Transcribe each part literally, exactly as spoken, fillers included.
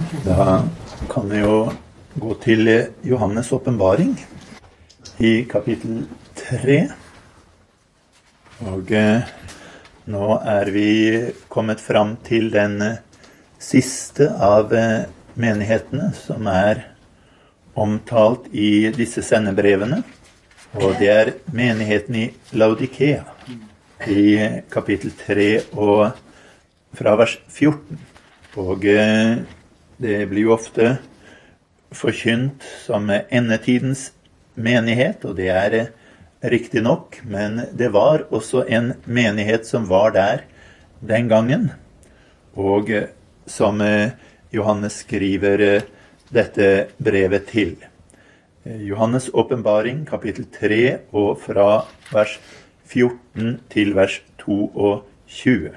Da kan vi jo gå til Johannes åpenbaring i kapittel tre. Og eh, nå er vi kommet fram til den siste av eh, menighetene som er omtalt i disse sendebrevene. Og det er menigheten i Laodikea i kapittel tre og fra vers fjorten. Og eh, det blir jo ofte forkynt som endetidens menighet, og det er riktig nok, men det var også en menighet som var der den gangen, og som Johannes skriver dette brevet til. Johannes åpenbaring, kapittel tre, og fra vers fjorten til vers tjueto.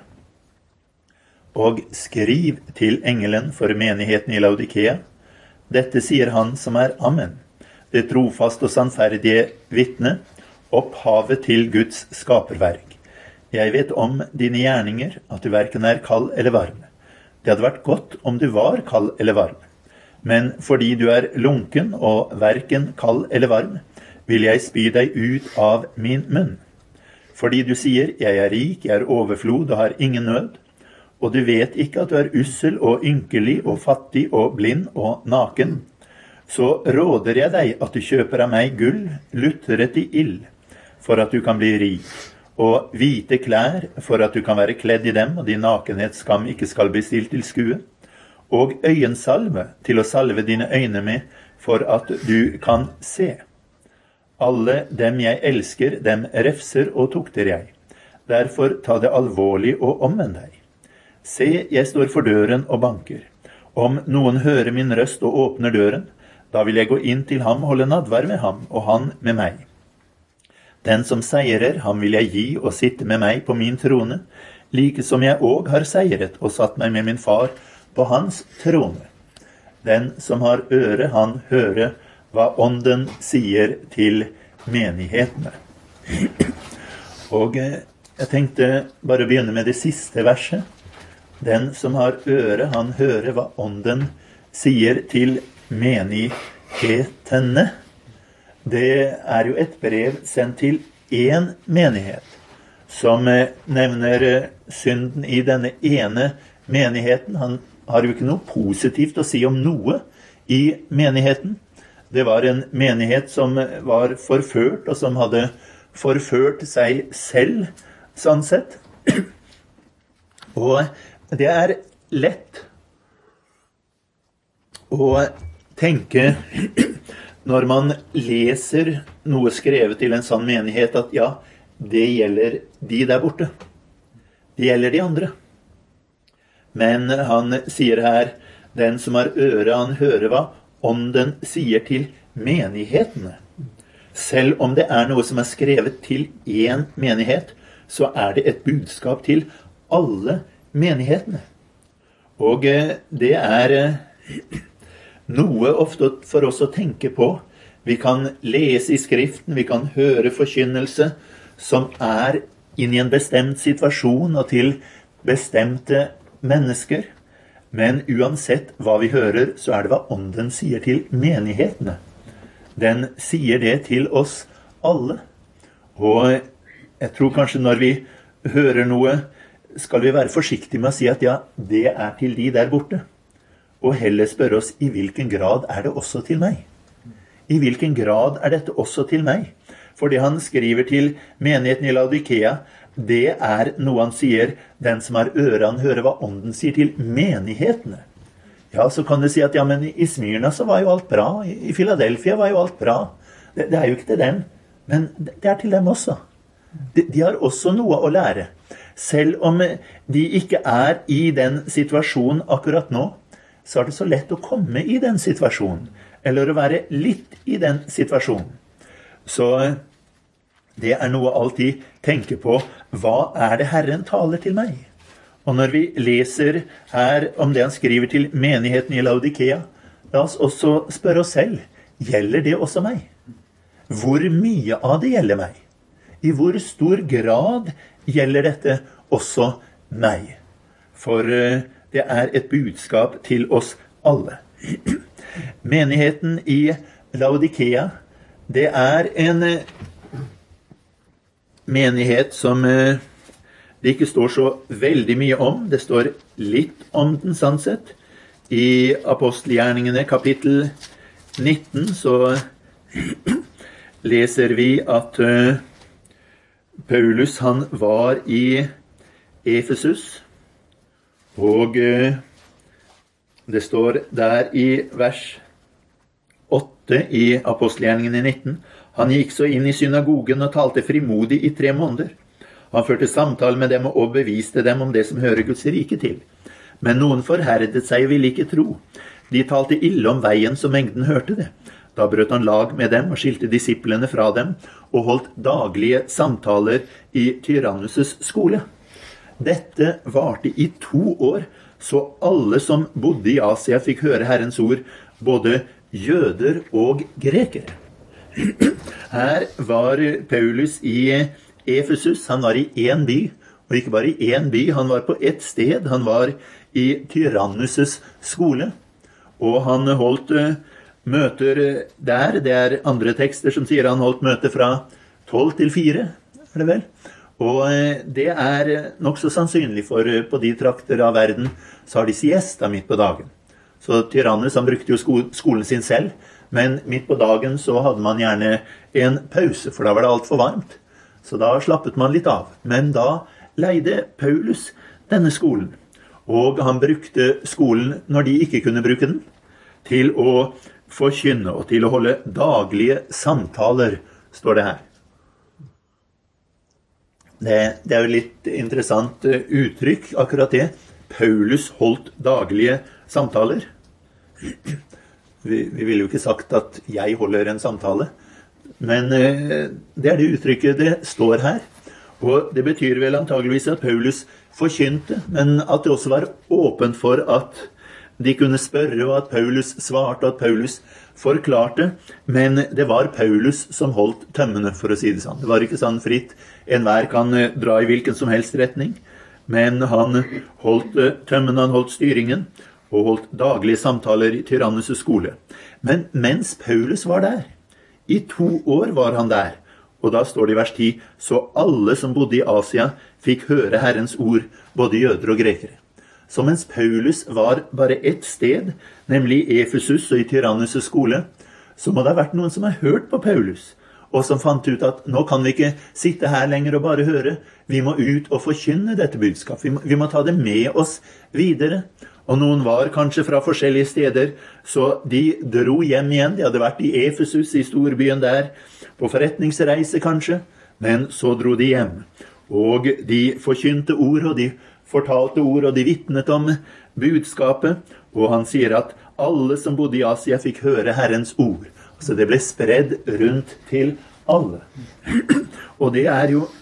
Og skriv til engelen for menigheten i Laodikea. Dette sier han som er Amen, det trofaste og sannferdige vitne, opphavet til Guds skaperverk. Jeg vet om dine gjerninger, at du hverken er kald eller varm. Det hadde vært godt om du var kald eller varm. Men fordi du er lunken og hverken kald eller varm, vil jeg spy deg ut av min munn. Fordi du sier, jeg er rik, jeg er overflod og har ingen nød, og du vet ikke at du er ussel og ynkelig og fattig og blind og naken, så råder jeg deg at du kjøper av meg gull, luttret i ild, for at du kan bli rik, og hvite klær, for at du kan være kledd i dem, og din nakenhetsskam ikke skal bli stilt til skue, og øyensalve til å salve dine øyne med, for at du kan se. Alle dem jeg elsker, dem refser og tukter jeg. Derfor ta det alvorlig og omvend deg. Se, jeg står for døren og banker. Om noen hører min røst og åpner døren, da vil jeg gå inn til ham og holde nadvær med ham, og han med meg. Den som seirer, ham vil jeg gi og sitte med meg på min trone, like som jeg også har seiret og satt meg med min far på hans trone. Den som har øre, han hører hva ånden sier til menighetene. Og jeg tenkte bare begynne med det siste verset. Den som har øre, han hører hva ånden sier til menighetene. Det er jo et brev sendt til én menighet, som nevner synden i denne ene menigheten. Han har jo ikke noe positivt å si om noe i menigheten. Det var en menighet som var forført, og som hadde forført seg selv, sånn sett. Og det er lett å tenke når man leser noe skrevet til en sånn menighet, at ja, det gjelder de der borte. Det gjelder de andre. Men han sier her, den som har øre, han hører hva ånden sier til menighetene. Selv om det er noe som er skrevet til en menighet, så er det et budskap til alle menighetene. Og det er noe ofte for oss å tenke på. Vi kan lese i skriften, vi kan høre forkynnelse som er inn i en bestemt situasjon og til bestemte mennesker. Men uansett hva vi hører, så er det hva ånden sier til menighetene. Den sier det til oss alle. Og jeg tror kanskje når vi hører noe, skal vi være forsiktige med å si at ja, det er til de der borte. Og heller spørre oss, i hvilken grad er det også til meg? I hvilken grad er dette også til meg? For det han skriver til menigheten i Laodikea, det er noe han sier, den som har øre, han hører hva ånden sier til menighetene. Ja, så kan du si at ja, men i Smyrna så var jo alt bra, i Philadelphia var jo alt bra. Det, det er jo ikke til dem, men det er til dem også. De, de har også noe å lære. Selv om de ikke er i den situasjonen akkurat nå, så er det så lett å komme i den situasjonen, eller å være litt i den situasjonen. Så det er noe å alltid tenke på, hva er det Herren taler til meg? Og når vi leser her om det han skriver til menigheten i Laodikea, la oss også spørre oss selv, gjelder det også meg? Hvor mye av det gjelder meg? I hvor stor grad gjelder dette også meg? For det er et budskap til oss alle. Menigheten i Laodikea, det er en menighet som det ikke står så veldig mye om. Det står litt om den, sånn sett. I Apostelgjerningene kapittel nitten så leser vi at Paulus han var i Efesus, og det står der i vers åtte i Apostelgjerningene nitten: han gikk så inn i synagogen og talte frimodig i tre måneder. Han førte samtale med dem og beviste dem om det som hører Guds rike til. Men noen forherdet seg og ville ikke tro. De talte ille om veien så mengden hørte det. Da brøt han lag med dem og skilte disiplene fra dem og holdt daglige samtaler i Tyrannus' skole. Dette varte i to år, så alle som bodde i Asia fikk høre Herrens ord, både jøder og grekere. Her var Paulus i Efesus. Han var i en by, og ikke bare i en by, han var på ett sted. Han var i Tyrannus' skole, og han holdt møter der. Det er andre tekster som sier han holdt møter fra tolv til fire, er det vel? Og det er nok så sannsynlig, for på de trakter av verden så har de siesta midt på dagen. Så Tyrannus, han brukte jo skolen sin selv, men midt på dagen så hadde man gjerne en pause, for da var det alt for varmt. Så da slappet man litt av. Men da leide Paulus denne skolen, og han brukte skolen når de ikke kunne bruke den, til å forkynne og til å holde daglige samtaler, står det her. Det, det er jo litt interessant uttrykk, akkurat det. Paulus holdt daglige samtaler. Vi, vi ville jo ikke sagt at jeg holder en samtale, men det er det uttrykket det står her. Og det betyr vel antageligvis at Paulus forkynte, men at det også var åpent for at de kunne spørre, og at Paulus svarte, og at Paulus forklarte. Men det var Paulus som holdt tømmene, for å si det sånn. Det var ikke sånn fritt. Enhver kan dra i hvilken som helst retning. Men han holdt tømmene, han holdt styringen, og holdt daglige samtaler i Tyrannus' skole. Men mens Paulus var der, i to år var han der, og da står det i vers ti, så alle som bodde i Asia fikk høre Herrens ord, både jøder og grekere. Så mens Paulus var bare ett sted, nemlig i Efesus og i Tyrannus' skole, så må det ha vært noen som har hørt på Paulus, og som fant ut at nå kan vi ikke sitte her lenger og bare høre, vi må ut og forkynne dette budskap, vi må, vi må ta det med oss videre. Og noen var kanskje fra forskjellige steder, så de dro hjem igjen. De hadde vært i Efesus, i storbyen der, på forretningsreise kanskje, men så dro de hjem. Og de forkynte ord, og de fortalte ord, og de vittnet om budskapet. Og han sier at alle som bodde i Asia fikk høre Herrens ord. Så det ble spredd rundt til alle. Og det er jo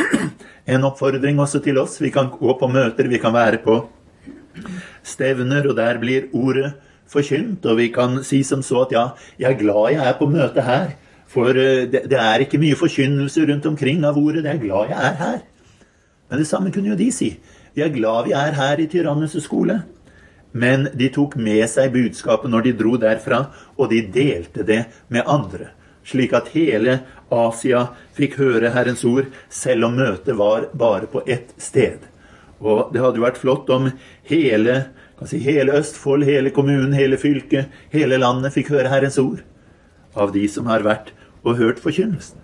en oppfordring også til oss. Vi kan gå på møter, vi kan være på stevner, og der blir ordet forkynt, og vi kan si som så at ja, jeg er glad jeg er på møte her, for det, det er ikke mye forkynnelse rundt omkring av ordet, jeg er glad jeg er her. Men det samme kunne jo de si. Vi er glad vi er her i Tyrannus' skole. Men de tok med seg budskapet når de dro derfra, og de delte det med andre, slik at hele Asia fikk høre Herrens ord, selv om møtet var bare på ett sted. Og det hadde vært flott om hele, kan si, hele Østfold, hele kommunen, hele fylket, hele landet fikk høre Herrens ord av de som har vært og hørt forkynnelsen.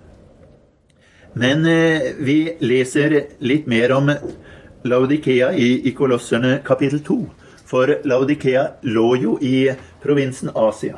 Men eh, vi leser litt mer om Laodikea i, i Kolosserne kapittel to. For Laodikea lå jo i provinsen Asia.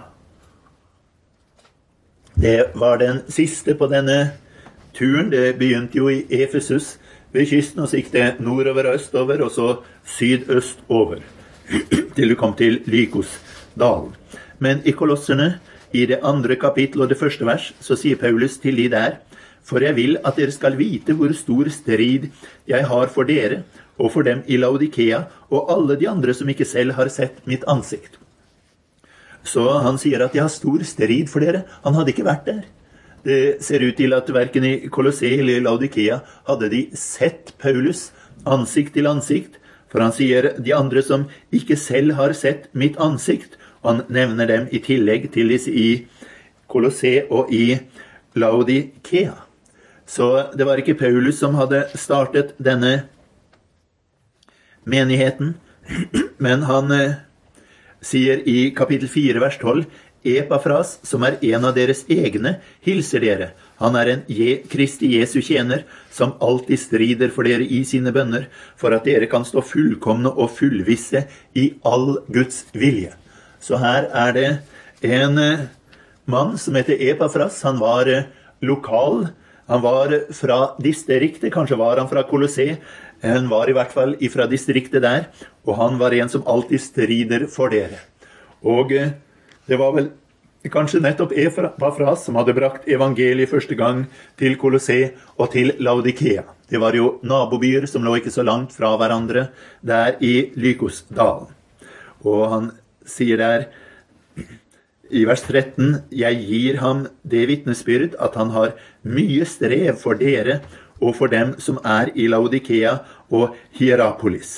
Det var den siste på denne turen. Det begynte jo i Efesus ved kysten, og så gikk det nordover og østover, og så sydøstover, til du kom til Lykosdalen. Men i Kolosserne, i det andre kapittel og det første vers, så sier Paulus til de der, for jeg vil at dere skal vite hvor stor strid jeg har for dere, og for dem i Laodikea, og alle de andre som ikke selv har sett mitt ansikt. Så han sier at jeg har stor strid for dere. Han hadde ikke vært der. Det ser ut til at hverken i Kolosse eller i Laodikea hadde de sett Paulus ansikt til ansikt, For han sier de andre som ikke selv har sett mitt ansikt, og han nevner dem i tillegg til disse i Kolosse og i Laodikea. Så det var ikke Paulus som hadde startet denne menigheten, men han eh, sier i kapittel fire, vers tolv, Epafras, som er en av deres egne, hilser dere. Han er en Je- Kristi Jesu tjener, som alltid strider for dere i sine bønner, for at dere kan stå fullkomne og fullvisse i all Guds vilje. Så her er det en eh, mann som heter Epafras. Han var eh, lokal, han var fra distriktet, kanskje var han fra Kolosse, han var i hvert fall fra distriktet der, og han var en som alltid strider for dere. Og eh, det var vel kanskje nettopp Epafras som hadde brakt evangeliet første gang til Kolosse og til Laodikea. Det var jo nabobyer som lå ikke så langt fra hverandre der i Lykosdalen. Og han sier der i vers tretten, «Jeg gir ham det vittnesbyrd at han har mye strev for dere og for dem som er i Laodikea og Hierapolis.»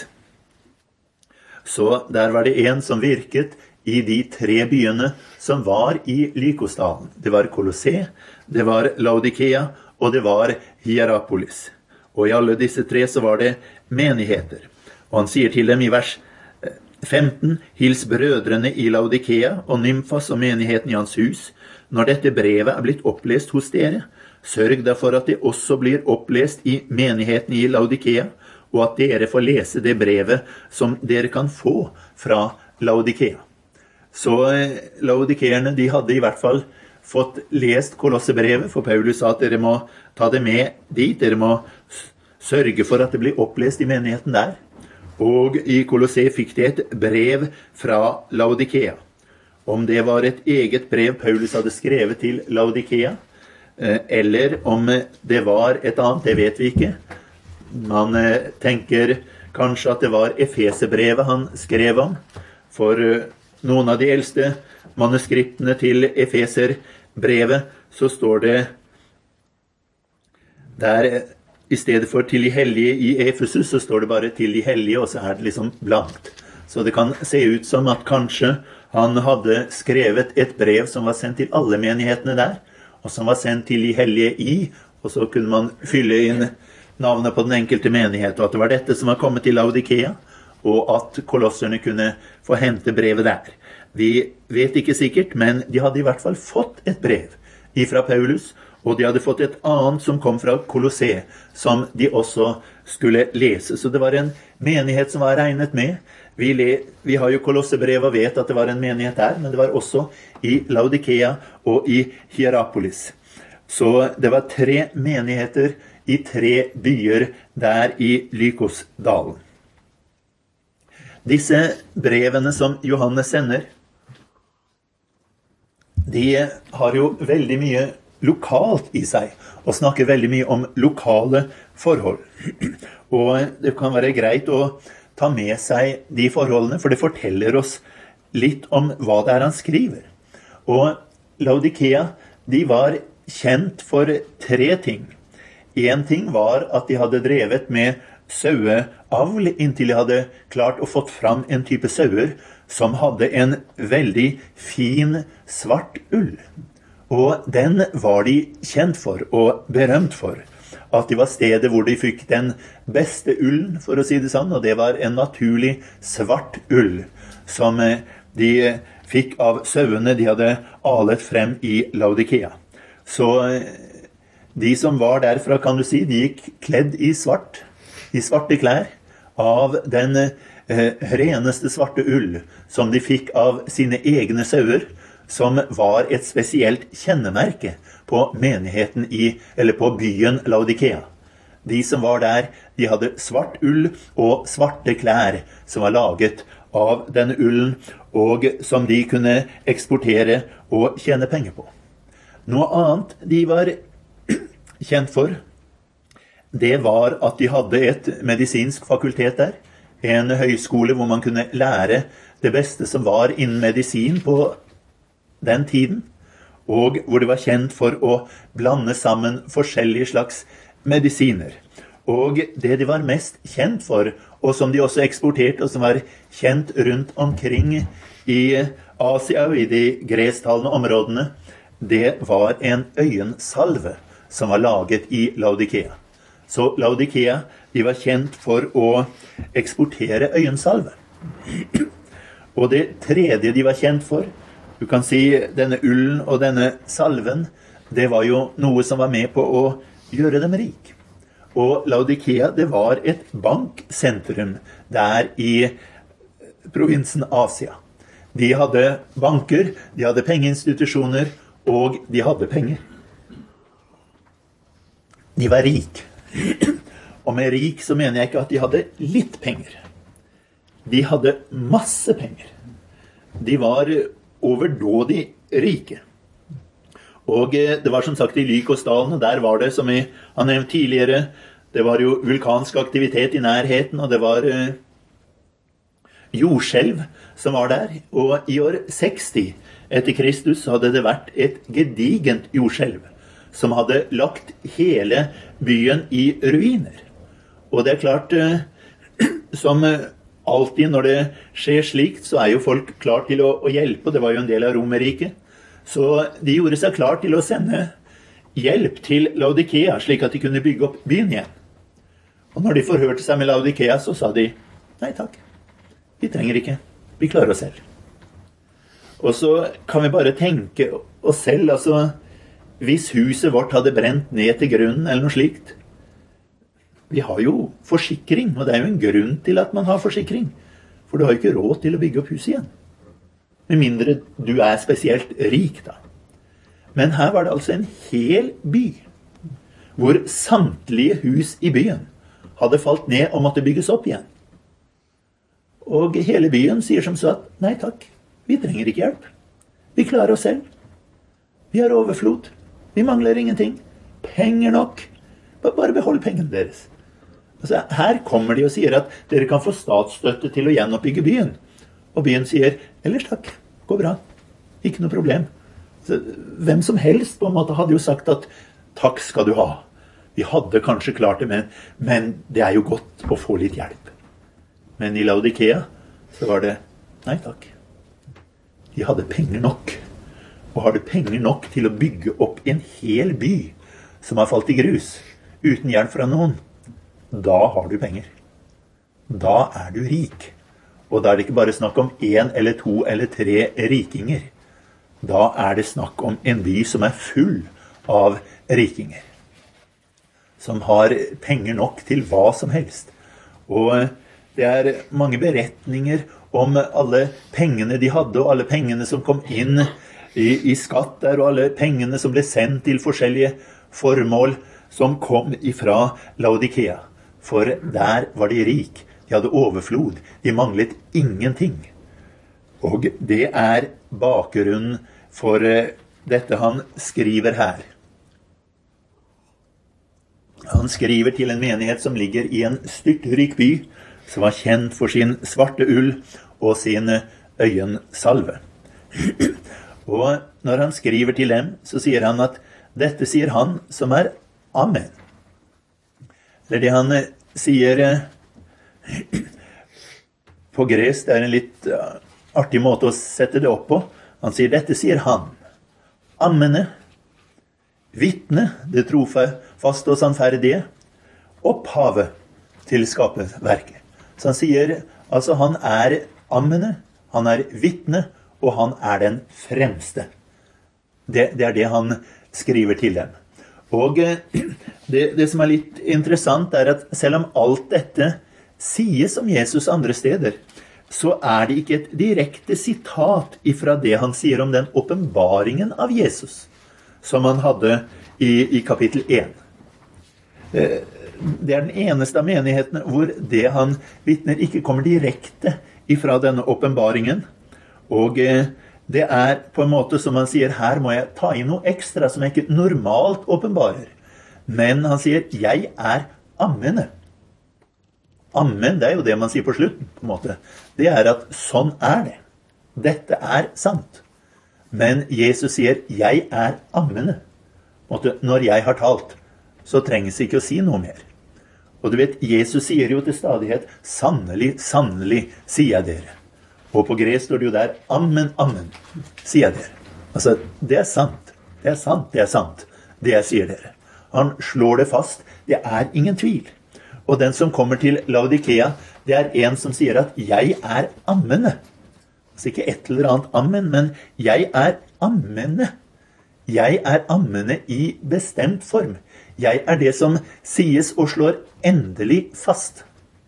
Så der var det en som virket i de tre byene som var i Lykosdalen. Det var Kolosse, det var Laodikea, og det var Hierapolis. Og i alle disse tre så var det menigheter. Og han sier til dem i vers femten, «Hils brødrene i Laodikea og Nymfas og menigheten i hans hus. Når dette brevet er blitt opplest hos dere, sørg derfor at det også blir opplest i menigheten i Laodikea, og at dere får lese det brevet som dere kan få fra Laodikea.» Så laodikeerne, de hadde i hvert fall fått lest Kolossebrevet, for Paulus sa at dere må ta det med dit, dere må sørge for at det blir opplest i menigheten der. Og i Kolosse fikk de et brev fra Laodikea. Om det var et eget brev Paulus hadde skrevet til Laodikea, eller om det var et annet, det vet vi ikke. Man tenker kanskje at det var Efesebrevet han skrev om, for noen av de eldste manuskriptene til Efeserbrevet, så står det der, i stedet for til de hellige i Efesus, så står det bare til de hellige, og så er det liksom blankt. Så det kan se ut som at kanskje han hadde skrevet et brev som var sendt til alle menighetene der, og som var sendt til de hellige i, og så kunne man fylle inn navnet på den enkelte menighet, og at det var dette som var kommet til Laodikea, og at kolosserne kunne få hente brevet der. Vi vet ikke sikkert, men de hadde i hvert fall fått et brev fra Paulus, og de hadde fått et annet som kom fra Kolosse, som de også skulle lese. Så det var en menighet som var regnet med. Vi, le, vi har jo Kolossebrevet og vet at det var en menighet der, men det var også i Laodikea og i Hierapolis. Så det var tre menigheter i tre byer der i Lykosdalen. Disse brevene som Johannes sender, de har jo veldig mye lokalt i seg, og snakker veldig mye om lokale forhold. Og det kan være greit å ta med seg de forholdene, for det forteller oss litt om hva det er han skriver. Og Laodikea, de var kjent for tre ting. En ting var at de hadde drevet med saueavl inntil de hadde klart å fått fram en type sauer som hadde en veldig fin svart ull. Og den var de kjent for og berømt for. At de var stedet hvor de fikk den beste ullen, for å si det sånn, og det var en naturlig svart ull som de fikk av sauene de hadde alet frem i Laodikea. Så de som var derfra, kan du si, de gikk kledd i svart, i svarte klær, av den eh, reneste svarte ull som de fikk av sine egne sauer, som var et spesielt kjennemerke på menigheten i, eller på byen Laodikea. De som var der, de hadde svart ull og svarte klær som var laget av denne ullen, og som de kunne eksportere og tjene penger på. Noe annet de var kjent for, det var at de hadde et medisinsk fakultet der, en høyskole hvor man kunne lære det beste som var innen medisin på den tiden, og hvor det var kjent for å blande sammen forskjellige slags medisiner. Og det de var mest kjent for og som de også eksporterte, og som var kjent rundt omkring i Asia og i de gresktalende områdene, det var en øyensalve som var laget i Laodikea. Så Laodikea, de var kjent for å eksportere øyensalve. Og det tredje de var kjent for, du kan si denne ullen og denne salven, det var jo noe som var med på å gjøre dem rik. Og Laodikea, det var et banksentrum der i provinsen Asia. De hadde banker, de hadde pengeinstitusjoner, og de hadde penger. De var rik. Og med rik så mener jeg ikke at de hadde litt penger. De hadde masse penger. De var overdådig rike. Og det var som sagt i Lykosdalen, der var det, som jeg har nevnt tidligere, det var jo vulkansk aktivitet i nærheten, og det var uh, jordskjelv som var der. Og i år seksti etter Kristus hadde det vært et gedigent jordskjelv, som hadde lagt hele byen i ruiner. Og det er klart, uh, som alltid når det skjer slikt, så er jo folk klar til å, å hjelpe, og det var jo en del av Romerriket. Så de gjorde seg klar til å sende hjelp til Laodikea, slik at de kunne bygge opp byen igjen. Og når de forhørte seg med Laodikea, så sa de, nei takk, vi trenger ikke, vi klarer oss selv. Og så kan vi bare tenke oss selv, altså, hvis huset vårt hadde brent ned til grunnen, eller noe slikt. Vi har jo forsikring, og det er jo en grunn til at man har forsikring, for du har jo ikke råd til å bygge opp huset igjen. Med mindre du er spesielt rik da. Men her var det altså en hel by, hvor samtlige hus i byen hadde falt ned og måtte bygges opp igjen. Og hele byen sier som så at, nei takk, vi trenger ikke hjelp. Vi klarer oss selv. Vi har overflod. Vi mangler ingenting. Penger nok. Bare behold pengene deres. Altså, her kommer de og sier at dere kan få statsstøtte til å gjenoppbygge byen. Og byen sier, ellers takk, går bra, ikke noe problem. Så, hvem som helst på en måte hadde jo sagt at takk skal du ha. Vi hadde kanskje klart det, men, men det er jo godt å få litt hjelp. Men i Laodikea så var det, nei takk. De hadde penger nok. Og hadde penger nok til å bygge opp en hel by som har falt i grus, uten hjelp fra noen. Da har du penger. Da er du rik. Og da er det ikke bare snakk om en eller to eller tre rikinger. Da er det snakk om en by som er full av rikinger. Som har penger nok til hva som helst. Og det er mange beretninger om alle pengene de hadde, og alle pengene som kom inn i, i skatt der, og alle pengene som ble sendt til forskjellige formål som kom ifra Laodikea. For der var de rik. De hadde overflod. De manglet ingenting. Og det er bakgrunnen for dette han skriver her. Han skriver til en menighet som ligger i en styrtrik by, som var kjent for sin svarte ull og sin øyensalve. Og når han skriver til dem, så sier han at dette sier han som er Amen. Eller det han sier på gresk, det er en litt artig måte å sette det opp på. Han sier, dette sier han. Ammene, vittne, det trofaste og sannferdige, opphavet til skaperverket. Så han sier, altså han er ammene, han er vittne, og han er den fremste. Det, det er det han skriver til dem. Og det, det som er litt interessant er at selv om alt dette sies om Jesus andre steder, så er det ikke et direkte sitat ifra det han sier om den åpenbaringen av Jesus, som han hadde i, i kapittel én. Det er den eneste av menighetene hvor det han vittner ikke kommer direkte ifra denne åpenbaringen, og det er på en måte som han sier, her må jeg ta inn noe ekstra som jeg ikke normalt åpenbarer. Men han sier, jeg er ammene. Amen, det er jo det man sier på slutten, på en måte. Det er at sånn er det. Dette er sant. Men Jesus sier, jeg er ammene. Når jeg har talt, så trengs ikke å si noe mer. Og du vet, Jesus sier jo til stadighet, sannelig, sannelig, sier jeg dere. Og på gresk står det jo der, amen, amen, sier jeg dere. Altså, det er sant, det er sant, det er sant, det jeg sier dere. Han slår det fast, det er ingen tvil. Og den som kommer til Laodikea, det er en som sier at jeg er ammende. Altså ikke et eller annet amen, men jeg er ammende. Jeg er ammende i bestemt form. Jeg er det som sies og slår endelig fast.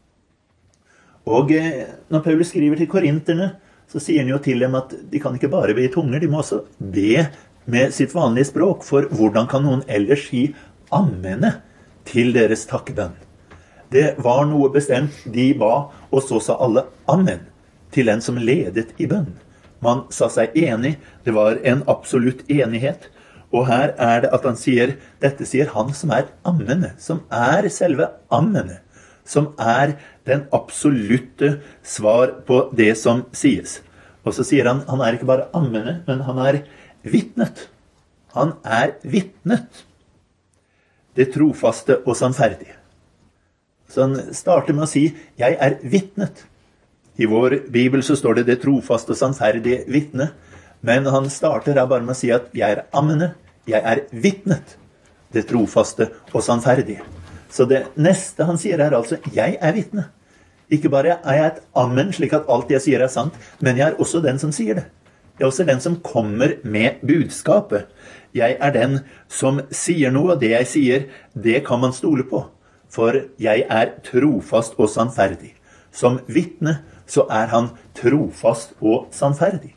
Og når Paulus skriver til korinterne, så sier han jo til dem at de kan ikke bare be i tunger, de må også be med sitt vanlige språk, for hvordan kan noen ellers si ammende til deres takkebønn? Det var noe bestemt de ba, og så sa alle amen til en som ledet i bønn. Man sa seg enig, det var en absolutt enighet. Og her er det at han sier, dette sier han som er ammende, som er selve ammende, som er den absolutte svar på det som sies. Og så sier han, han er ikke bare ammende, men han er vittnet. Han er vittnet. Det trofaste og sannferdige. Så han starter med å si, jeg er vittnet. I vår bibel så står det det trofaste og sannferdige vittne. Men han starter her bare med å si at jeg er ammende, jeg er vittnet. Det trofaste og sannferdige. Så det neste han sier er altså, jeg er vittne. Ikke bare er jeg et ammen, slik at alt jeg sier er sant, men jeg er også den som sier det. Jeg er også den som kommer med budskapet. Jeg er den som sier noe, og det jeg sier, det kan man stole på. For jeg er trofast og sannferdig. Som vittne så er han trofast og sannferdig.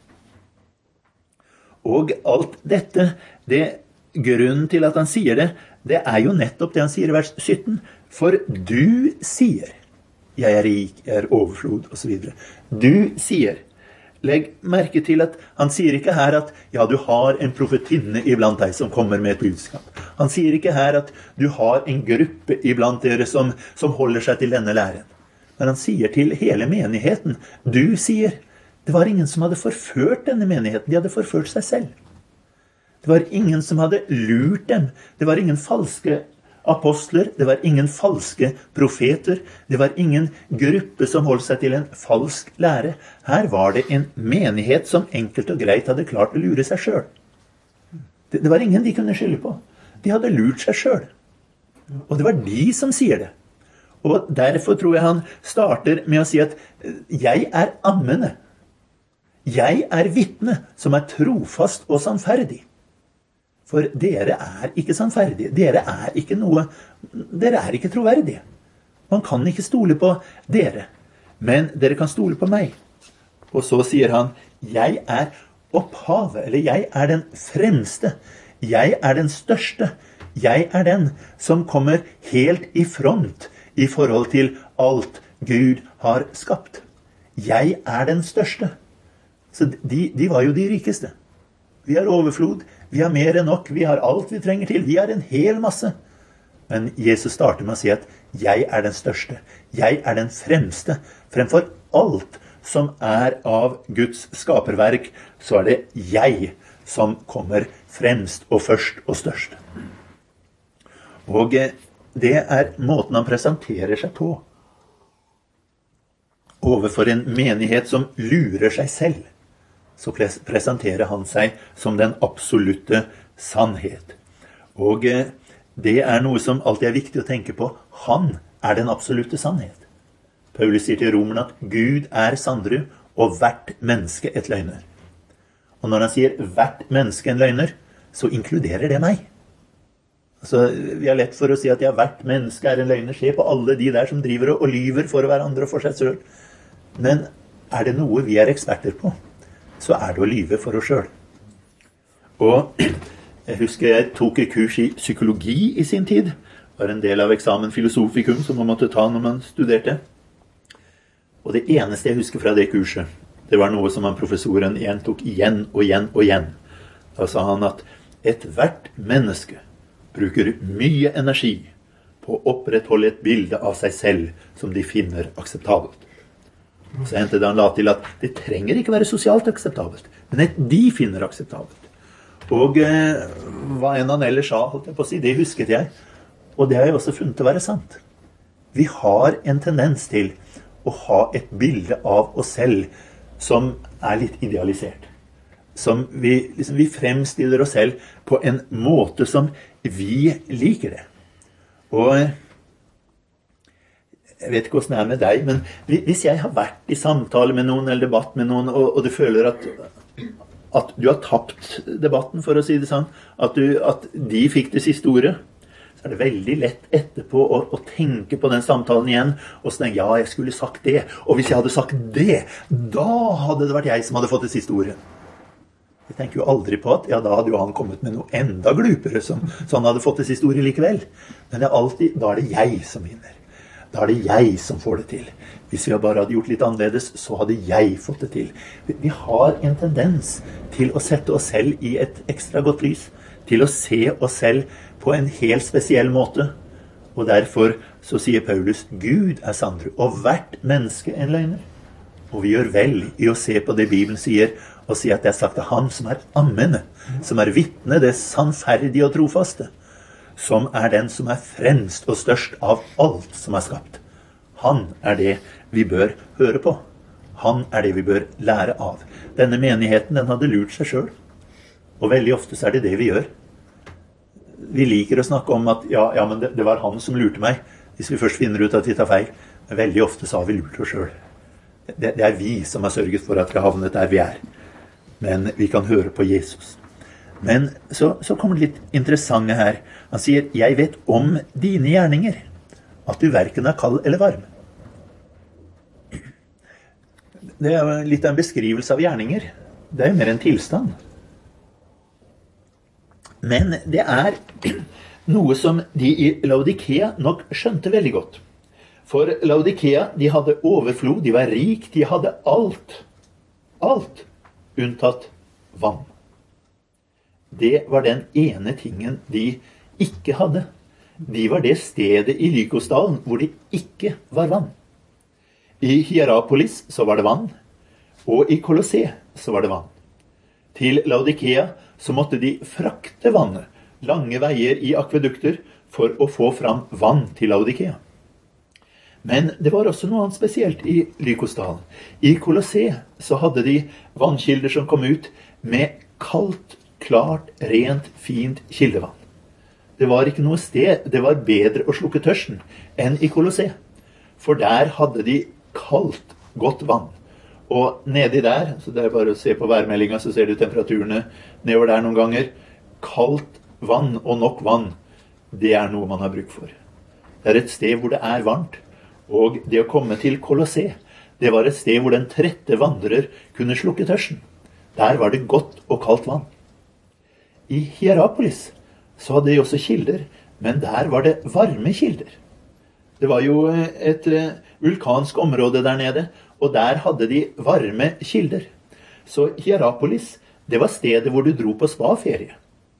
Og alt dette, det grunnen til at han sier det, det er jo nettopp det han sier i vers sytten. For du sier, jeg er rik, jeg er overflod, og så videre. Du sier, legg merke til at han sier ikke her at ja, du har en profetinne iblant deg som kommer med et budskap. Han sier ikke her at du har en gruppe iblant dere som, som holder seg til denne læren. Men han sier til hele menigheten, du sier, det var ingen som hadde forført denne menigheten, de hadde forført seg selv. Det var ingen som hadde lurt dem, det var ingen falske apostler, det var ingen falske profeter, det var ingen gruppe som holdt seg til en falsk lære. Her var det en menighet som enkelt og greit hadde klart å lure seg selv. Det, det var ingen de kunne skylde på. De hadde lurt seg selv. Og det var de som sier det. Og derfor tror jeg han starter med å si at jeg er ammende. Jeg er vittne som er trofast og sannferdig. For dere er ikke sannferdige. Dere er ikke noe, dere er ikke troverdige. Man kan ikke stole på dere, men dere kan stole på meg. Og så sier han, jeg er opphavet, eller jeg er den fremste. Jeg er den største. Jeg er den som kommer helt i front i forhold til alt Gud har skapt. Jeg er den største. Så de, de var jo de rikeste. Vi har overflod, vi har mer enn nok, vi har alt vi trenger til, vi har en hel masse. Men Jesus starter med å si at jeg er den største, jeg er den fremste. Fremfor alt som er av Guds skaperverk, så er det jeg som kommer fremst og først og størst. Og det er måten han presenterer seg på. Overfor en menighet som lurer seg selv, så presenterer han seg som den absolutte sannhet. Og det er noe som alltid er viktig å tenke på. Han er den absolutte sannhet. Paulus sier til romerne at Gud er sannere, og hvert menneske et løgner. Og når han sier hvert menneske en løgner, så inkluderer det meg. Altså, vi har lett for å si at ja, hvert menneske er en løgner. Se på alle de der som driver og lyver for hverandre og for seg selv. Men er det noe vi er eksperter på, så er det å lyve for oss selv. Og jeg husker jeg tok et kurs i psykologi i sin tid. Det var en del av eksamen filosofikum som man måtte ta når man studerte. Og det eneste jeg husker fra det kurset, det var noe som han professoren gjentok igjen og igjen og igjen. Da sa han at et hvert menneske bruker mye energi på å opprettholde et bilde av seg selv som de finner akseptabelt. Så hentet han la til at det trenger ikke være sosialt akseptabelt, men at de finner akseptabelt. Og eh, hva enn han ellers sa, holdt jeg på å si, det husket jeg. Og det har jeg også funnet å være sant. Vi har en tendens til å ha et bilde av oss selv som er litt idealisert. Som vi, liksom, vi fremstiller oss selv på en måte som vi liker det. Og jeg vet ikke hvordan det er med deg, men hvis jeg har vært i samtale med noen eller debatt med noen, og, og du føler at, at du har tapt debatten, for å si det sånn, at, du, at de fikk det siste ordet, så er det veldig lett etterpå å, å tenke på den samtalen igjen, og så tenke, ja, jeg skulle sagt det, og hvis jeg hadde sagt det, da hadde det vært jeg som hadde fått det siste ordet. Jeg tenker jo aldri på at, ja, da hadde jo han kommet med noe enda glupere, som, så han hadde fått det siste ordet likevel. Men det er alltid, da er det jeg som vinner. Da er det jeg som får det til. Hvis vi bare hadde gjort litt annerledes, så hadde jeg fått det til. Vi har en tendens til å sette oss selv i et ekstra godt lys, til å se oss selv på en helt spesiell måte. Og derfor så sier Paulus, Gud er sannere, og hvert menneske en løgner. Og vi gjør vel i å se på det Bibelen sier, og si at det er sagt av han som er ammende, som er vitne, det sannferdige og trofaste, som er den som er fremst og størst av alt som er skapt. Han er det vi bør høre på. Han er det vi bør lære av. Denne menigheten, den hadde lurt seg selv. Og veldig ofte så er det det vi gjør. Vi liker å snakke om at, ja, ja men det, det var han som lurte meg, hvis vi først finner ut at vi tar feil. Men veldig ofte så har vi lurt oss selv. Det, det er vi som har sørget for at vi har havnet der vi er. Men vi kan høre på Jesus. Men så, så kommer det litt interessante her. Han sier, jeg vet om dine gjerninger, at du hverken er kald eller varm. Det er litt av en beskrivelse av gjerninger. Det er jo mer en tilstand. Men det er noe som de i Laodikea nok skjønte veldig godt. For Laodikea, de hadde overflod, de var rik, de hadde alt. Alt. Unntatt vann. Det var den ene tingen de ikke hadde. De var det stedet i Lykosdalen hvor det ikke var vann. I Hierapolis så var det vann, og i Kolosse så var det vann. Til Laodikea så måtte de frakte vannet lange veier i akvedukter for å få fram vann til Laodikea. Men det var også noe annet spesielt i Lykosdalen. I Kolosse så hadde de vannkilder som kom ut med kaldt, klart, rent, fint kildevann. Det var ikke noe sted, det var bedre å slukke tørsten enn i Kolosse. For der hadde de kaldt, godt vann. Og nedi der, så det er bare å se på værmeldingen, så ser du temperaturene nedover der noen ganger. Kaldt vann og nok vann, det er noe man har bruk for. Det er et sted hvor det er varmt. Og det å komme til Kolosse, det var et sted hvor den trette vandrer kunne slukke tørsten. Der var det godt og kaldt vann. I Hierapolis så hadde de også kilder, men der var det varme kilder. Det var jo et vulkansk område der nede, og der hadde de varme kilder. Så Hierapolis, det var stedet hvor du dro på spaferie.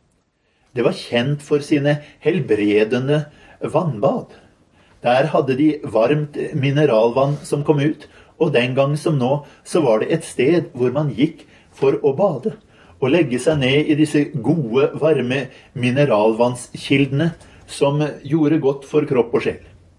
Det var kjent for sine helbredende vannbad. Der hadde de varmt mineralvann som kom ut, og den gang som nå, så var det et sted hvor man gikk for å bade, og legge seg ned i disse gode, varme mineralvannskildene som gjorde godt for kropp og sjel.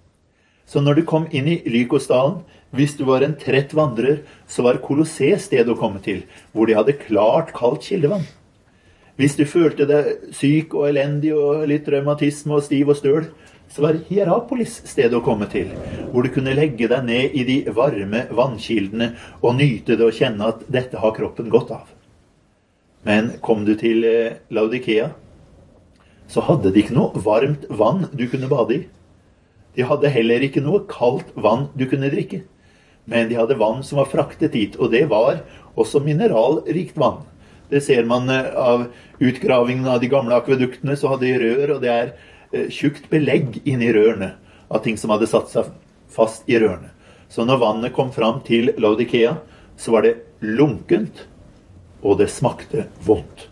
Så når du kom inn i Lykosdalen, hvis du var en trett vandrer, så var Kolosse sted å komme til, hvor de hadde klart kaldt kildevann. Hvis du følte deg syk og elendig og litt reumatisme og stiv og støl, så var Hierapolis sted å komme til, hvor du kunne legge deg ned i de varme vannkildene og nyte det og kjenne at dette har kroppen godt av. Men kom du til Laodikea, så hadde de ikke noe varmt vann du kunne bade i. De hadde heller ikke noe kaldt vann du kunne drikke. Men de hadde vann som var fraktet dit, og det var også mineralrikt vann. Det ser man av utgravingen av de gamle akveduktene, så hadde de rør, og det er tjukt belegg inni rørene av ting som hadde satt seg fast i rørene. Så når vannet kom fram til Laodikea, så var det lunkent, og det smakte vondt.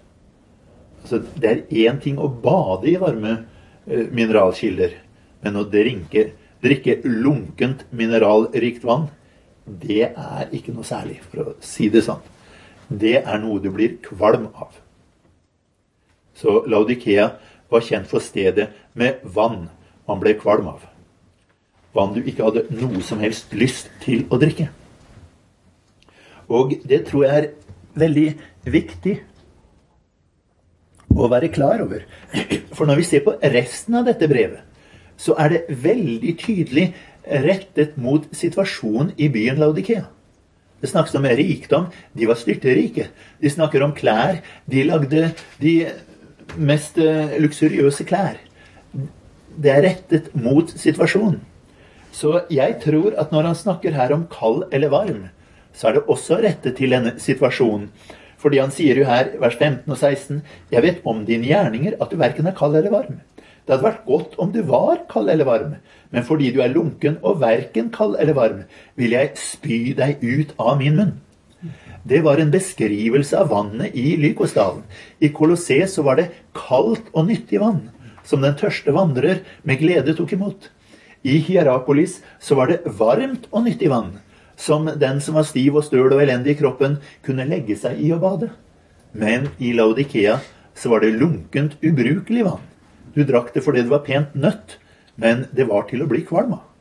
Så det er en ting å bade i varme eh, mineralkilder, men å drinke, drikke lunkent mineralrikt vann, det er ikke noe særlig, for å si det sånn. Det er noe du blir kvalm av. Så Laodikea var kjent for stedet med vann man ble kvalm av. vann du ikke hadde noe som helst lyst til å drikke. Og det tror jeg er veldig viktig å være klar over. For når vi ser på resten av dette brevet, så er det veldig tydelig rettet mot situasjonen i byen Laodikea. Det snakkes om rikdom, de var styrterike. De snakker om klær, de lagde de mest luksuriøse klær. Det er rettet mot situasjonen. Så jeg tror at når han snakker her om kald eller varm, så er det også rettet til denne situasjonen. Fordi han sier jo her, vers femten og seksten, jeg vet om dine gjerninger at du hverken er kald eller varm. Det hadde vært godt om du var kald eller varm, men fordi du er lunken og hverken kald eller varm, vil jeg spy deg ut av min munn. Det var en beskrivelse av vannet i Lykosdalen. I Kolosse så var det kaldt og nyttig vann, som den tørste vandrer med glede tok imot. I Hierapolis så var det varmt og nyttig vann, som den som var stiv og støl og elendig i kroppen kunne legge seg i og bade. Men i Laodikea så var det lunkent, ubrukelig vann. Du drakk det fordi det var pent nøtt, men det var til å bli kvalm av.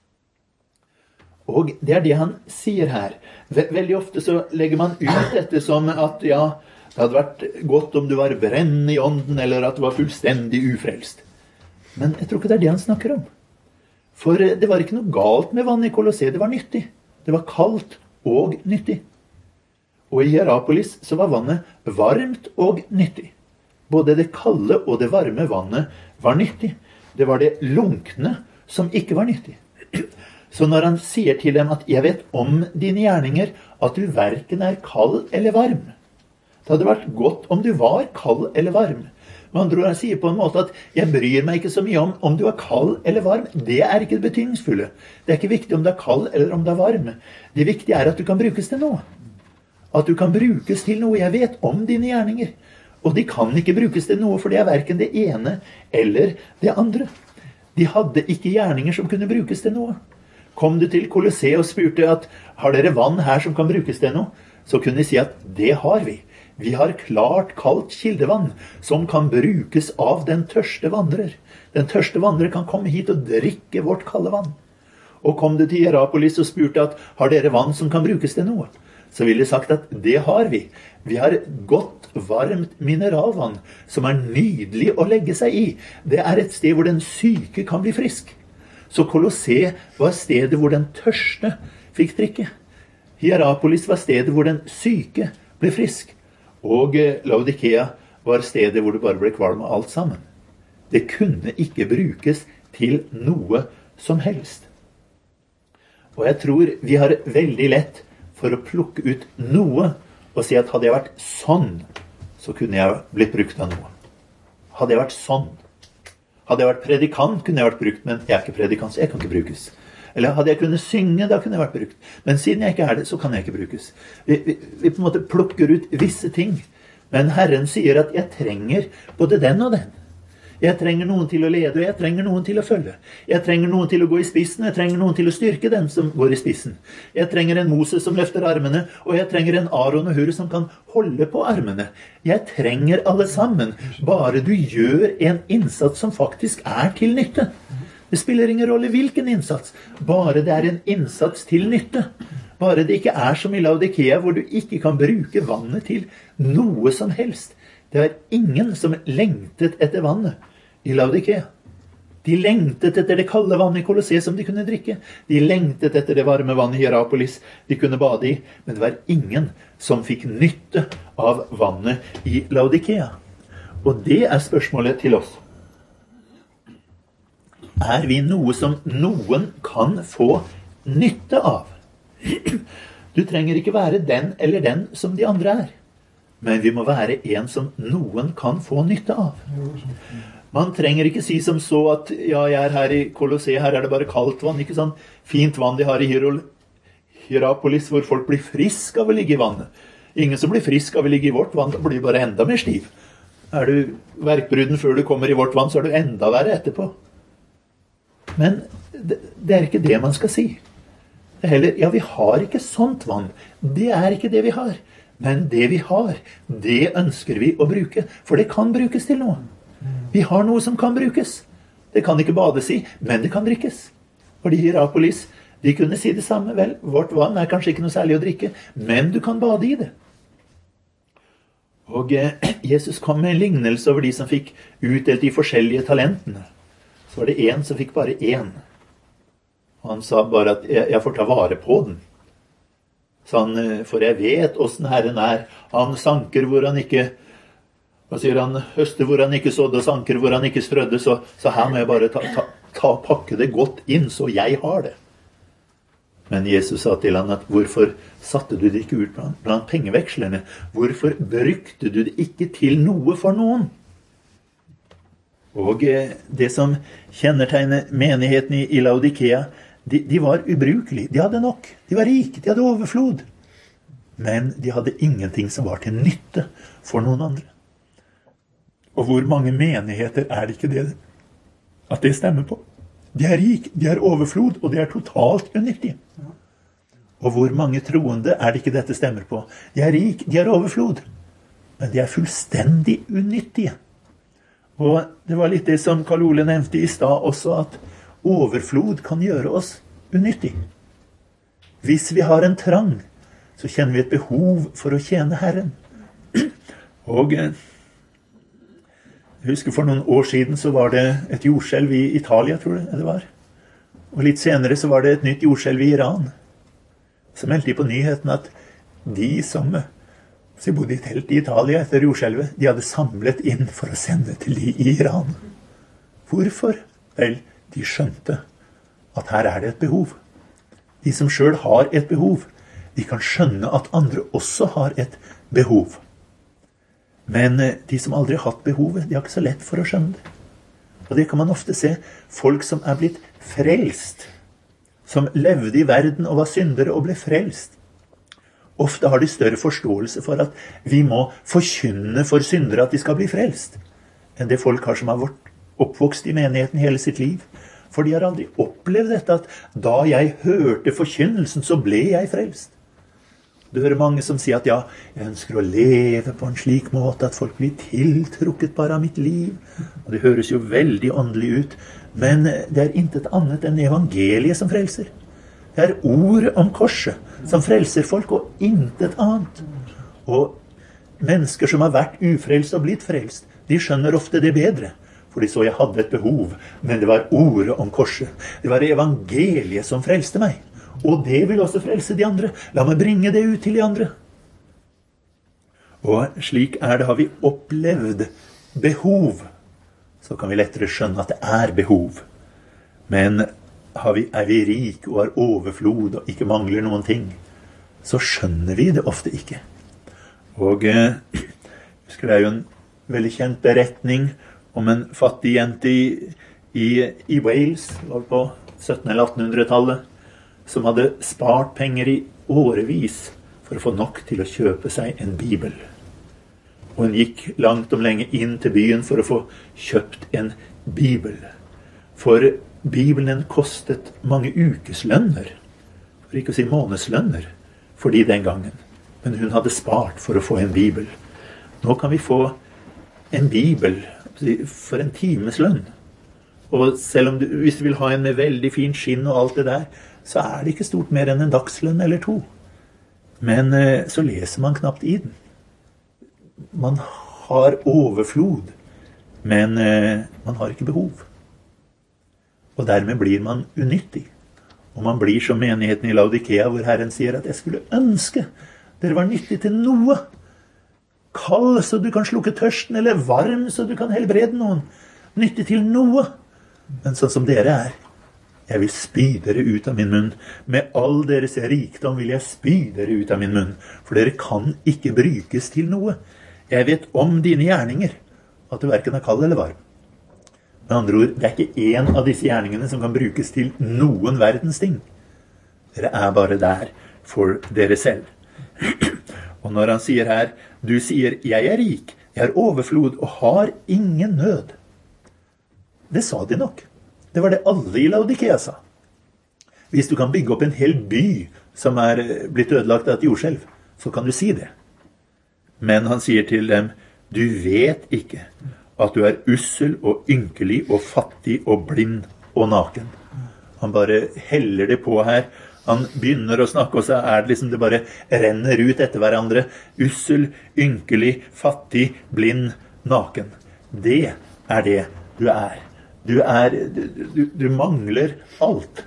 Og det er det han sier her. Veldig ofte så legger man ut dette som at ja, det hadde vært godt om du var brennende i ånden, eller at du var fullstendig ufrelst. Men jeg tror ikke det er det han snakker om. For det var ikke noe galt med vann i Kolosse, det var nyttig. Det var kaldt og nyttig. Og i Hierapolis så var vannet varmt og nyttig. Både det kalde og det varme vannet var nyttig. Det var det lunkne som ikke var nyttig. Så når han sier til dem at jeg vet om dine gjerninger, at du hverken er kald eller varm. Det hadde vært godt om du var kald eller varm. Med andre ord, han sier på en måte at jeg bryr meg ikke så mye om om du er kald eller varm. Det er ikke det betydningsfulle. Det er ikke viktig om du er kald eller om du er varm. Det viktige er at du kan brukes til noe. At du kan brukes til noe. Jeg vet om dine gjerninger. Og de kan ikke brukes til noe, for det er hverken det ene eller det andre. De hadde ikke gjerninger som kunne brukes til noe. Kom du til Kolosse og spurte at har dere vann her som kan brukes til noe? Så kunne de si at det har vi. Vi har klart kaldt kildevann som kan brukes av den tørste vandrer. Den tørste vandrer kan komme hit og drikke vårt kalde vann. Og kom du til Hierapolis og spurte at har dere vann som kan brukes til noe? Så ville de sagt at det har vi. Vi har godt, varmt mineralvann som er nydelig å legge seg i. Det er et sted hvor den syke kan bli frisk. Så Kolosse var stedet hvor den tørste fikk drikke. Hierapolis var stedet hvor den syke ble frisk. Og Laodikea var stedet hvor det bare ble kvalm av alt sammen. Det kunne ikke brukes til noe som helst. Og jeg tror vi har veldig lett for å plukke ut noe og si at hadde jeg vært sånn, så kunne jeg blitt brukt av noe. Hadde jeg vært sånn. Hadde jeg vært predikant, kunne jeg vært brukt, men jeg er ikke predikant, så jeg kan ikke brukes. Eller hadde jeg kunnet synge, da kunne jeg vært brukt. Men siden jeg ikke er det, så kan jeg ikke brukes. Vi, vi, vi på en måte plukker ut visse ting. Men Herren sier at jeg trenger både den og den. Jeg trenger noen til å lede, og jeg trenger noen til å følge. Jeg trenger noen til å gå i spissen, og jeg trenger noen til å styrke den som går i spissen. Jeg trenger en Moses som løfter armene, og jeg trenger en Aaron og Hur som kan holde på armene. Jeg trenger alle sammen, bare du gjør en innsats som faktisk er til nytte. Det spiller ingen rolle hvilken innsats, bare det er en innsats til nytte. Bare det ikke er som i Laodikea, hvor du ikke kan bruke vannet til noe som helst. Det var ingen som lengtet etter vannet i Laodikea. De lengtet etter det kalde vannet i Kolosse som de kunne drikke. De lengtet etter det varme vannet i Hierapolis de kunne bade i. Men det var ingen som fikk nytte av vannet i Laodikea. Og det er spørsmålet til oss. Er vi noe som noen kan få nytte av? Du trenger ikke være den eller den som de andre er. Men vi må være en som noen kan få nytte av. Man trenger ikke si som så at ja, jeg er her i Kolosse, her er det bare kaldt vann, ikke sånn fint vann de har i Hierapolis, hvor folk blir frisk av å ligge i vannet. Ingen som blir frisk av å ligge i vårt vann, da blir bare enda mer stiv. Er du verkbruden før du kommer i vårt vann, så er du enda verre etterpå. Men det, det er ikke det man skal si. Det er heller, ja, vi har ikke sånt vann. Det er ikke det vi har. Men det vi har, det ønsker vi å bruke, for det kan brukes til noe. Vi har noe som kan brukes. Det kan ikke bades i, men det kan drikkes. Fordi Hierapolis, de kunne si det samme, vel, vårt vann er kanskje ikke noe særlig å drikke, men du kan bade i det. Og eh, Jesus kom med en lignelse over de som fikk utdelt de forskjellige talentene. Så var det en som fikk bare en. Og han sa bare at jeg, jeg får ta vare på den. Så han, for jeg vet hvordan Herren er. Han sanker hvor han ikke, hva sier han, høster hvor han ikke sådde, og sanker hvor han ikke strødde, så, så her må jeg bare ta, ta, ta, pakke det godt inn, så jeg har det. Men Jesus sa til han at hvorfor satte du det ikke ut blant, blant pengevekslerne? Hvorfor brukte du det ikke til noe for noen? Og eh, det som kjennetegner menigheten i, i Laodikea, de, de var ubrukelige. De hadde nok. De var rike. De hadde overflod. Men de hadde ingenting som var til nytte for noen andre. Og hvor mange menigheter er det ikke det at det stemmer på? De er rik, de er overflod, og de er totalt unyttige. Og hvor mange troende er det ikke dette stemmer på? De er rik, de er overflod, men de er fullstendig unyttige. Og det var litt det som Karl Ole nevnte i stad også, at overflod kan gjøre oss unyttig. Hvis vi har en trang, så kjenner vi et behov for å tjene Herren. Og jeg husker for noen år siden så var det et jordskjelv i Italia, tror jeg det var. Og litt senere så var det et nytt jordskjelv i Iran. Så meldte de på nyheten at de som så bodde i telt i Italia etter jordskjelvet, de hadde samlet inn for å sende til de i Iran. Hvorfor? Vel, de skjønte at her er det et behov. De som selv har et behov, de kan skjønne at andre også har et behov. Men de som aldri har hatt behovet, de har ikke så lett for å skjønne det. Og det kan man ofte se. Folk som er blitt frelst, som levde i verden og var syndere og ble frelst. Ofte har de større forståelse for at vi må forkynne for syndere at de skal bli frelst, enn det folk har som har vært oppvokst i menigheten hele sitt liv. For de har aldri opplevd dette at da jeg hørte forkynnelsen, så ble jeg frelst. Du hører mange som sier at ja, jeg ønsker å leve på en slik måte at folk blir tiltrukket bare av mitt liv. Og det høres jo veldig åndelig ut, men det er intet annet enn evangeliet som frelser. Det er ordet om korset som frelser folk, og intet annet. Og mennesker som har vært ufrelst og blitt frelst, de skjønner ofte det bedre. For de så jeg hadde et behov, men det var ordet om korset. Det var evangeliet som frelste meg. Og det vil også frelse de andre. La meg bringe det ut til de andre. Og slik er det, har vi opplevd behov, så kan vi lettere skjønne at det er behov. Men har vi, er vi rik og har overflod og ikke mangler noen ting, så skjønner vi det ofte ikke. Og eh, husker det er jo en veldig kjent beretning om en fattig jente i, i, i Wales, var på sytten- eller attenhundretallet, som hadde spart penger i årevis for å få nok til å kjøpe seg en bibel. Og hun gikk langt om lenge inn til byen for å få kjøpt en bibel. For bibelen kostet mange ukeslønner, for ikke å si månedslønner, for de den gangen. Men hun hadde spart for å få en bibel. Nå kan vi få en bibel for en timeslønn. Og selv om du, hvis du vil ha en med veldig fin skinn og alt det der, så er det ikke stort mer enn en dagslønn eller to. Men eh, så leser man knapt i den. Man har overflod, men eh, man har ikke behov. Og dermed blir man unyttig. Og man blir som menigheten i Laodikea, hvor Herren sier at jeg skulle ønske dere var nyttig til noe. Kald så du kan slukke tørsten, eller varm så du kan helbrede noen. Nyttig til noe. Men sånn som dere er, jeg vil spy dere ut av min munn. Med all deres rikdom vil jeg spy dere ut av min munn. For dere kan ikke brukes til noe. Jeg vet om dine gjerninger, at du hverken er kald eller varm. Med andre ord, det er ikke en av disse gjerningene som kan brukes til noen verdens ting. Dere er bare der for dere selv. Og når han sier her, du sier, jeg er rik, jeg har overflod og har ingen nød. Det sa de nok. Det var det alle i Laodikea sa. Hvis du kan bygge opp en hel by som er blitt ødelagt av et jordskjelv, så kan du si det. Men han sier til dem, du vet ikke at du er ussel og ynkelig og fattig og blind og naken. Han bare heller det på her. Han begynner å snakke, og så er det liksom det bare renner ut etter hverandre. Ussel, ynkelig, fattig, blind, naken. Det er det du er. Du er, du, du mangler alt.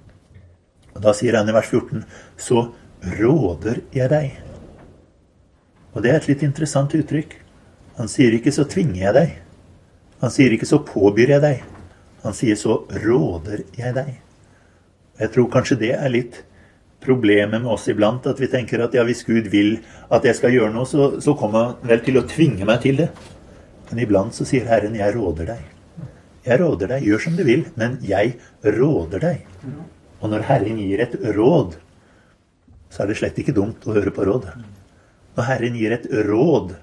Og da sier han i vers fjorten, så råder jeg deg. Og det er et litt interessant uttrykk. Han sier ikke så tvinger jeg deg. Han sier ikke så påbyr jeg deg. Han sier så råder jeg deg. Jeg tror kanskje det er litt problemet med oss iblant, at vi tenker at ja, hvis Gud vil at jeg skal gjøre noe, så, så kommer han vel til å tvinge meg til det. Men iblant så sier Herren, jeg råder deg. Jeg råder deg, gjør som du vil, men jeg råder deg. Og når Herren gir et råd, så er det slett ikke dumt å høre på rådet. Når Herren gir et råd,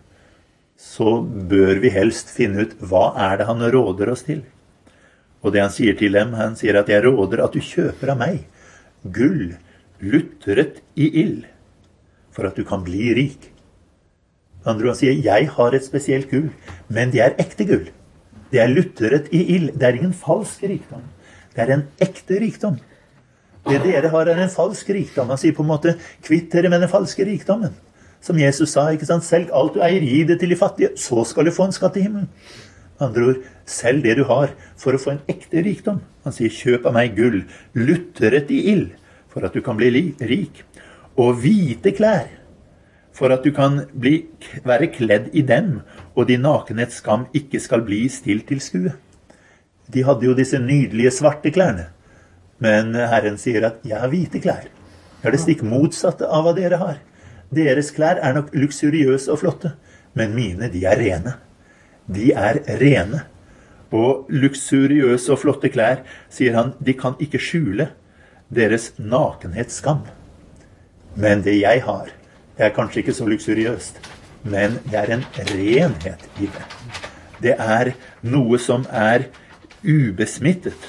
så bør vi helst finne ut hva er det han råder oss til. Og det han sier til dem, han sier at jeg råder at du kjøper av meg gull, luttret i ild, for at du kan bli rik. Andre han sier, jeg har et spesielt gull, men det er ekte gull. Det er luttret i ild. Det er ingen falsk rikdom. Det er en ekte rikdom. Det dere har er en falsk rikdom. Han sier på en måte, kvitt dere med den falske rikdommen. Som Jesus sa, ikke sant? Selv alt du eier, gi det til de fattige, så skal du få en skatt i himmelen. Andre ord, selv det du har, for å få en ekte rikdom. Han sier, kjøp av meg gull, luttret i ild, for at du kan bli rik. Og hvite klær, for at du kan bli, være kledd i dem, og din nakenhets skam ikke skal bli stilt til skue. De hadde jo disse nydelige svarte klærne, men Herren sier at jeg har hvite klær. Jeg har det stikk motsatte av hva dere har. Deres klær er nok luksuriøse og flotte, men mine, de er rene. De er rene. Og luksuriøse og flotte klær, sier han, de kan ikke skjule deres nakenhetsskam. Men det jeg har, det er kanskje ikke så luksuriøst, men det er en renhet i det. Det er noe som er ubesmittet.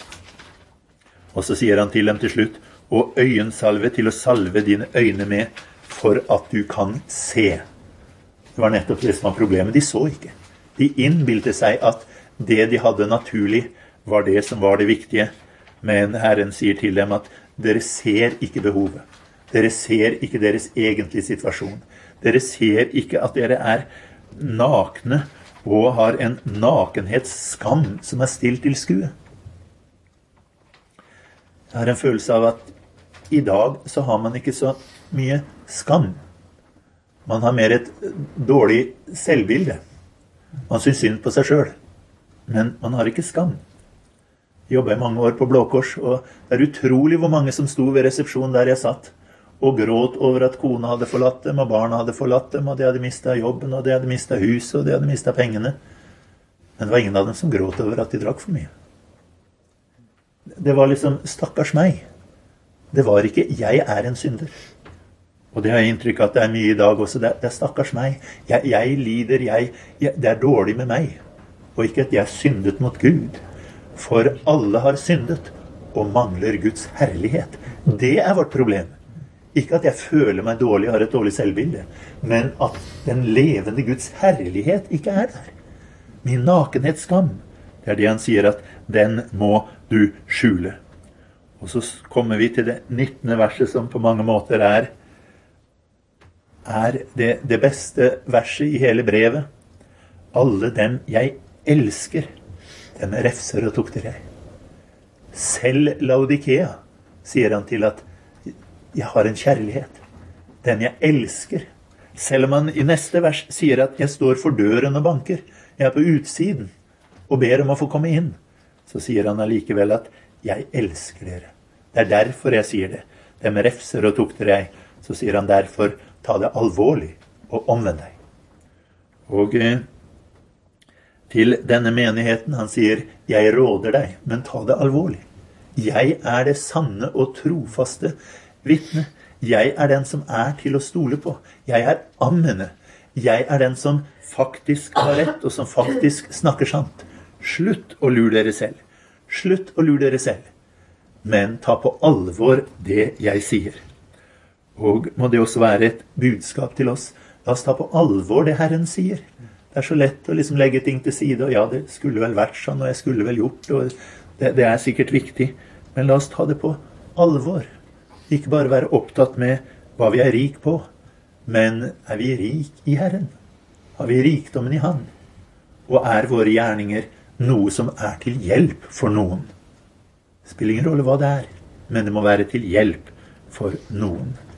Og så sier han til dem til slutt, og øyensalve til å salve dine øyne med, for at du kan se. Det var nettopp det som var problemet. De så ikke. De innbilte seg at det de hadde naturlig var det som var det viktige. Men Herren sier til dem at dere ser ikke behovet. Dere ser ikke deres egentlige situasjon. Dere ser ikke at dere er nakne og har en nakenhetsskam som er stilt til skue. Jeg har en følelse av at i dag så har man ikke så mye skam. Man har mer et dårlig selvbilde. Man synes synd på seg selv, men man har ikke skam. Jeg jobbet i mange år på Blå Kors, og det er utrolig hvor mange som sto ved resepsjonen der jeg satt, og gråt over at kona hadde forlatt dem, og barna hadde forlatt dem, og de hadde mistet jobben, og de hadde mistet huset, og de hadde mistet pengene. Men det var ingen av dem som gråt over at de drakk for mye. Det var liksom, stakkars meg. Det var ikke, jeg er en synder. Og det har jeg inntrykk av at det er mye i dag også. Det er, det er stakkars meg. Jeg, jeg lider, jeg, jeg, det er dårlig med meg. Og ikke at jeg syndet mot Gud. For alle har syndet og mangler Guds herlighet. Det er vårt problem. Ikke at jeg føler meg dårlig og har et dårlig selvbilde, men at den levende Guds herlighet ikke er der. Min nakenhetsskam, det er det han sier at den må du skjule. Og så kommer vi til det nittende verset som på mange måter er er det, det beste verset i hele brevet. Alle dem jeg elsker, dem refser og tukter jeg. Selv Laodikea sier han til at jeg har en kjærlighet. Den jeg elsker. Selv om han i neste vers sier at jeg står for døren og banker. Jeg er på utsiden og ber om å få komme inn. Så sier han allikevel at jeg elsker dere. Det er derfor jeg sier det. Dem refser og tukter jeg. Så sier han derfor, ta det alvorlig og omvend deg. Og eh, til denne menigheten, han sier, jeg råder deg, men ta det alvorlig. Jeg er det sanne og trofaste vitne. Jeg er den som er til å stole på. Jeg er ammende. Jeg er den som faktisk har rett, og som faktisk snakker sant. Slutt å lure dere selv. Slutt å lure dere selv. Men ta på alvor det jeg sier. Og må det også være et budskap til oss. La oss ta på alvor det Herren sier. Det er så lett å liksom legge ting til side, og ja, det skulle vel vært sånn, og jeg skulle vel gjort, og det, det er sikkert viktig. Men la oss ta det på alvor. Ikke bare være opptatt med hva vi er rik på, men er vi rik i Herren? Har vi rikdommen i Han? Og er våre gjerninger noe som er til hjelp for noen? Det spiller ingen rolle hva det er, men det må være til hjelp for noen.